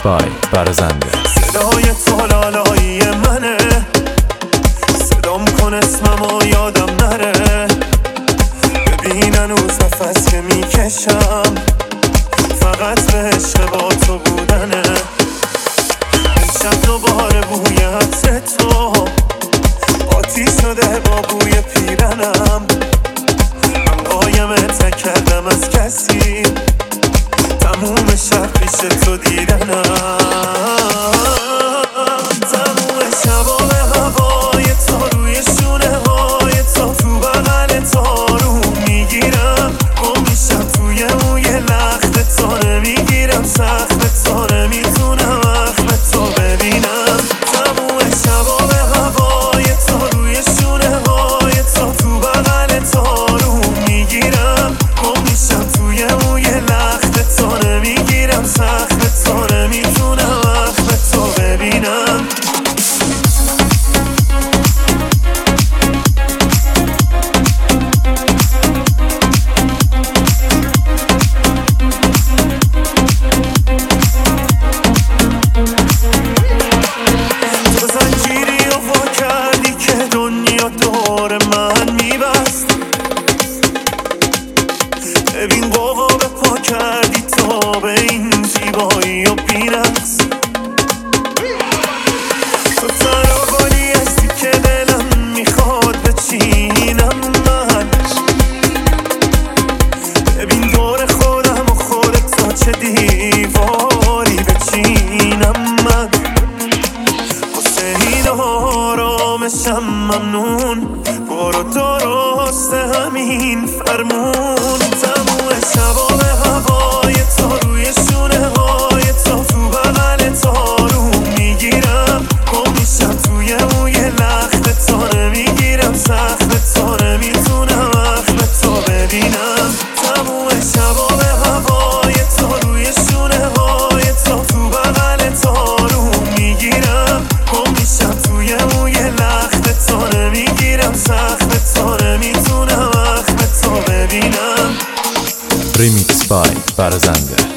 بای برازنده. صدای تو لالایی منه، صدام کن اسممو یادم نره. ببین هنوز نفس که میکشم فقط به عشق با تو بودنه. امشب دوباره بوی عطر تو آتیش شده با بوی پیرنم. من قایمت نکردم از کسی، تموم شب پیش تو دیدنم. تموم شبا به هوای تو، روی شونه های تو بغل تارو میگیرم. گم میشم توی موی لخت تو، نمیگیرم سخت تو، نمیتونم اخم تو ببینم. تموم شبا به هوای تو، روی شونه های تو بغل تارو میگیرم. گم میشم توی موی لخت تو، نمیگیرم سخت تو، نمیتونم اخم تو ببینم. تو زنجیری رو وا کردی که دنیا دور من میبست. ببین قوقا به پا کردی تا به این زیبایی و بینقص. تو تنها هستی که دلم میخواد بچینم من. ببین دور خودم و خودت تا چه دیواری بچینم من. واسه این آرامشم ممنون، برو درست همین فرمون. تموم شبا به هوای تو، روی شونه های تو بغل تارو میگیرم. گم میشم توی موی لخت تو، نمیگیرم سخت تو، نمیتونم اخم تو ببینم. تموم شبا به هوای تو، روی شونه های تو بغل تارو میگیرم. گم میشم توی موی لخت تو، نمیگیرم سخت تو، نمیتونم اخم تو ببینم. ریمیکس بای برازنده.